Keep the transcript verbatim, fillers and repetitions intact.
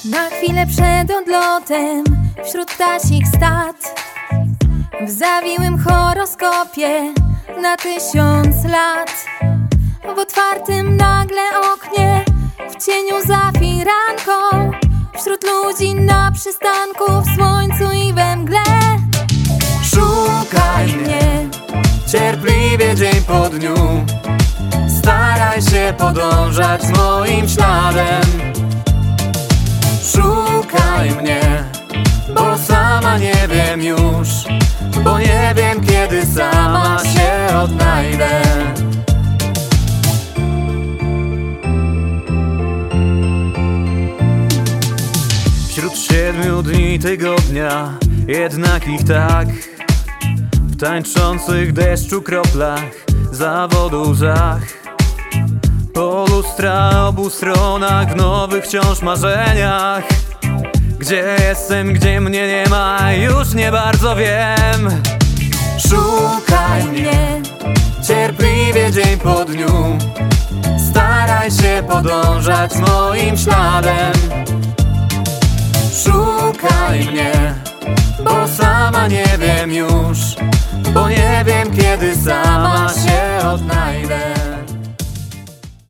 Na chwilę przed odlotem wśród ptasich stad, w zawiłym horoskopie na tysiąc lat, w otwartym nagle oknie, w cieniu za firanką, wśród ludzi na przystanku, w słońcu i we mgle. Szukaj mnie cierpliwie dzień po dniu, staraj się podążać moim śladem. Szukaj mnie, bo sama nie wiem już, bo nie wiem kiedy sama się odnajdę. Wśród siedmiu dni tygodnia, jednak ich tak, w tańczących deszczu kroplach, zawodu łzach, po lustra obu stronach, w nowych wciąż marzeniach. Gdzie jestem, gdzie mnie nie ma, już nie bardzo wiem. Szukaj mnie cierpliwie dzień po dniu, staraj się podążać moim śladem. Szukaj mnie, bo sama nie wiem już, bo nie wiem kiedy sama się odnajdę.